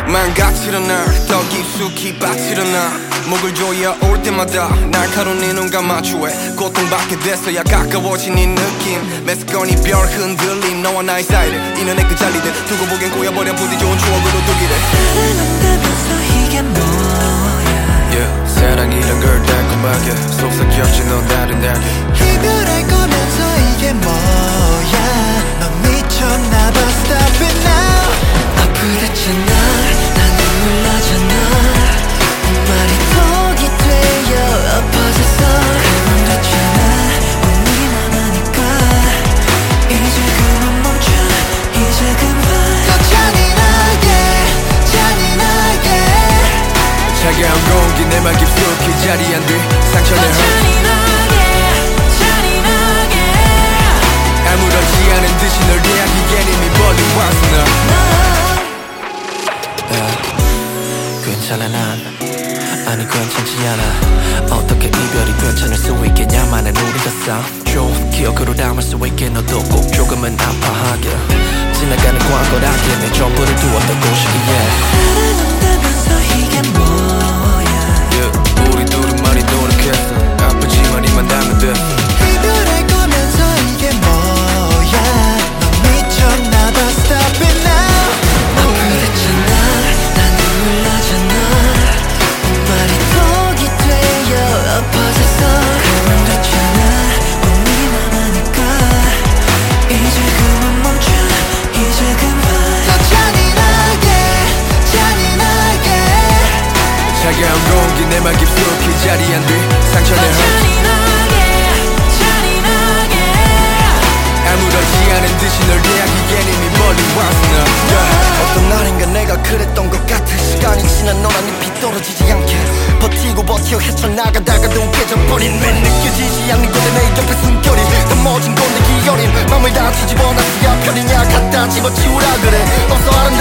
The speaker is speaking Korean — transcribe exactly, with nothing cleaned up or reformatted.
망가뜨려 날 더 깊숙이 빠뜨려 나 목을 조여 올 때마다 날카로운 네 눈 감아주해 고통받게 됐어야 가까워진 이 느낌 메스꺼운 이별 흔들림 너와 나의 사이를 인연의 그 잘리듯 두고 보긴 꼬여버려 부디 좋은 추억으로 두기를 사랑한다면서 이게 뭐야 yeah, 사랑이란 걸 달콤하게 속삭였지 넌 아름다게 이별할 거면서 이게 뭐야 넌 미쳤나봐 Stop it now 아프댔잖아 난 놀라잖아 말이 독이 되어 엎어졌어 그만 됐잖아 우리 나만이니까 이제 그만 멈춰 이제 그만 더 잔인하게 잔인하게 차가운 공기 내 맘 깊숙이 자리한 뒤 상처를 더 잔인하게 잔인하게 아무렇지 않은 듯이 널 대하기엔 이미 멀리 왔어 너 yeah, 괜찮아 난 아니 괜찮지 않아 어떻게 이별이 괜찮을 수 있겠냐만은 우리가 싸움 기억으로 담을 수 있게 너도 꼭 조금은 아파하게 지나가는 광고라기에 내 전부를 두었던 곳이기에 사랑한다면서 이게 뭐야 yeah, 우리 둘은 많이 노력했어 아프지만 이만 닿으면 돼 이별할 거면서 이게 뭐야 넌 미쳤나봐 Stop it now 아프댔잖아 난 놀라잖아 말이 독이 되어 엎어졌어 그만 됐잖아 우리 나만이니까 이제 그만 멈춰 이제 그만 더 잔인하게 잔인하게 차가운 공기 내 맘 깊숙이 자리한 뒤 상처를 더 잔인하게 잔인하게 아무렇지 않은 듯이 널 대하기엔 이미 멀리 왔어 너 yeah. 어떤 날인가 내가 그랬던 것 같아 시간이 지난 너란 잎이 떨어지지 않게 버티고 버티어 헤쳐나가다가도 깨져버린 왜 느껴지지 않는 건데 내 옆에 숨결이 더 멋진 건데 기어린 맘을 다 뒤집어 놨어야 편이냐 갖다 집어치우라 그래 없어 하는